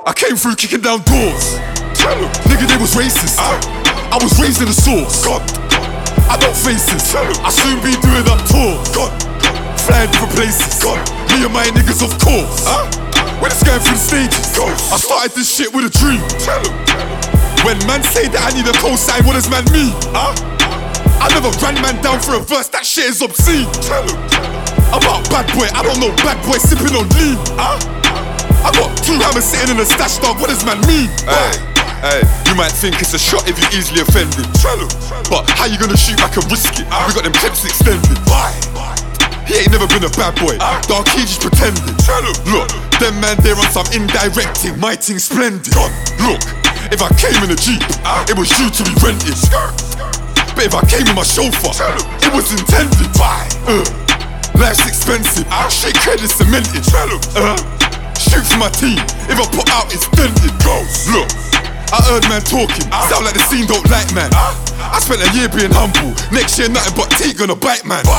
I came through kicking down doors. Nigga, they was racist. I was raised in the source. I don't face this. I soon be doing up tours. Flying different places. Me and my niggas, of course. When it's going through the stages, I started this shit with a dream. When man say that I need a cosign, what does man mean? I never ran man down for a verse, that shit is obscene. About bad boy, I don't know bad boy sipping on lean. I got 2 hammers sitting in a stash, dog, what does man mean? Hey, you might think it's a shot if you're easily offended. But how you gonna shoot back and risk it? We got them clips extended. He ain't never been a bad boy, Dark he just pretending. Look, them man there on some indirecting, my thing splendid. Look, if I came in a Jeep, it was due to be rented. But if I came with my chauffeur, it was intended. Life's expensive, shit credit cemented. Shoot for my team, if I put out it's dented. Look, I heard man talking, sound like the scene don't like man. I spent a year being humble, next year nothing but teeth gonna bite man.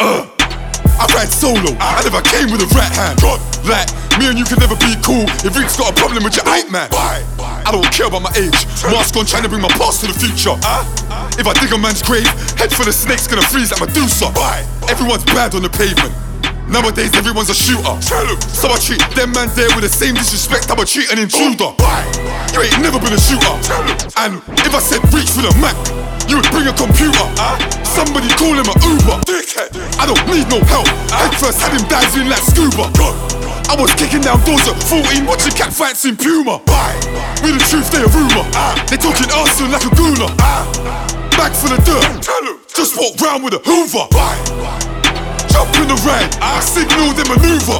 I ride solo, I never came with a right hand. Like, me and you can never be cool if Rick's got a problem with your hype man. I don't care about my age, mask on trying to bring my past to the future. If I dig a man's grave, head for the snake's gonna freeze like Medusa. Everyone's bad on the pavement, nowadays everyone's a shooter. So I treat them man there with the same disrespect I would treat an intruder. You ain't never been a shooter, and if I said reach for the Mac, you would bring a computer. Somebody call him a Uber. I don't need no help, head first had him diving like scuba. I was kicking down doors at 14, watching cat fights in Puma. With the truth, they a rumour. They talking arson like a gooner. Bag full of dirt, just walk round with a Hoover. Jump in the ride, I signal the maneuver.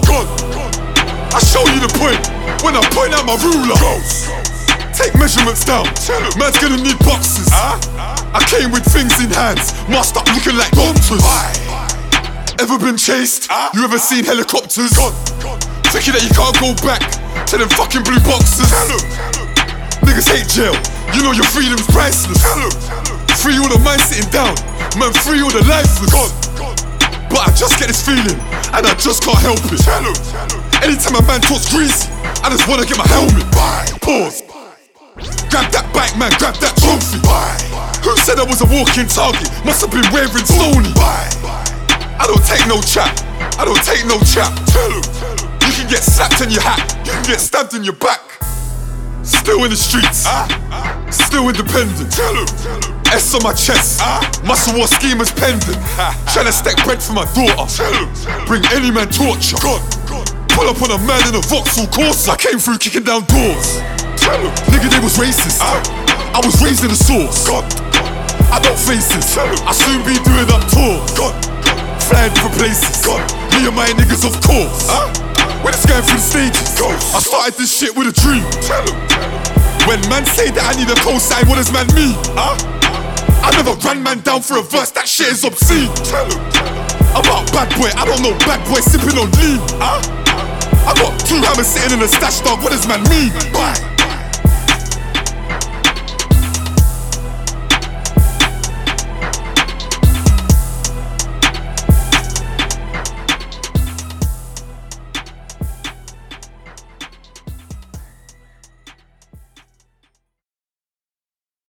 I show you the point when I point out my ruler. Take measurements down, man's gonna need boxes. I came with things in hands, masked up looking like doctors. Ever been chased? You ever seen helicopters? Thinking that you can't go back to them fucking blue boxes. Niggas hate jail, you know your freedom's priceless. Free all the minds sitting down, man, free all the lifeless. But I just get this feeling, and I just can't help it. Anytime a man talks greasy, I just wanna get my helmet. Pause. Grab that bike, man, grab that trophy. Who said I was a walking target? Must have been wearing Sony. I don't take no chap, I don't take no chap. You can get slapped in your hat, you can get stabbed in your back. Still in the streets, still independent. S on my chest, muscle war schemers pending. Tryna stack bread for my daughter, bring any man torture. Pull up on a man in a Vauxhall Corsa. I came through kicking down doors. Nigga, they was racist, I was raised in the source. I don't face this, I soon be doing up tours. Flying different places, me and my niggas, of course. When it's going through the stages, I started this shit with a dream. When man say that I need a cosign, what does man mean? I never ran man down for a verse, that shit is obscene. About bad boy, I don't know bad boy sipping on lean. I got 2 hammers sitting in a stash, dog, what does man mean?